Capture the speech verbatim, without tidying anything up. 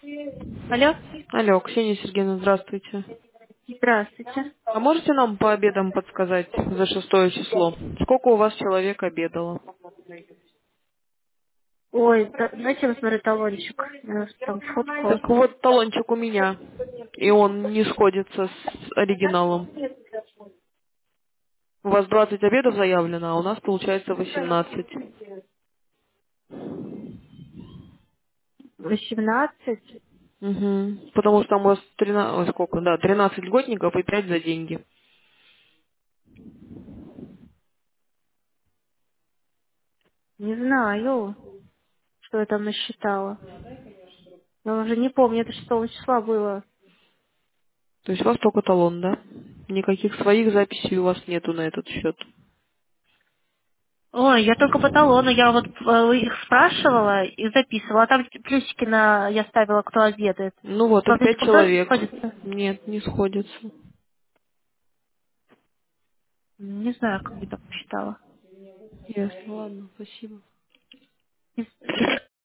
Алло, Алло, Ксения Сергеевна, здравствуйте. здравствуйте. А можете нам по обедам подсказать за шестое число? Сколько у вас человек обедало? Ой, да- дайте я посмотрю талончик. У нас там фотку. Так вот, талончик у меня, и он не сходится с оригиналом. У вас двадцать обедов заявлено, а у нас получается восемнадцать. Восемнадцать? Угу. Потому что там у вас тринадцать, ой, сколько, да, тринадцать льготников и пять за деньги. Не знаю, что я там насчитала. Я уже не помню, это шестого числа было. То есть у вас только талон, да? Никаких своих записей у вас нету на этот счет. Ой, я только по талону. Я вот э, их спрашивала и записывала. А там плюсики на я ставила, кто обедает. Ну вот, По их пять плюсикам тоже не человек. сходится? Нет, не сходится. Не знаю, как я так посчитала. Ясно, ладно, спасибо. До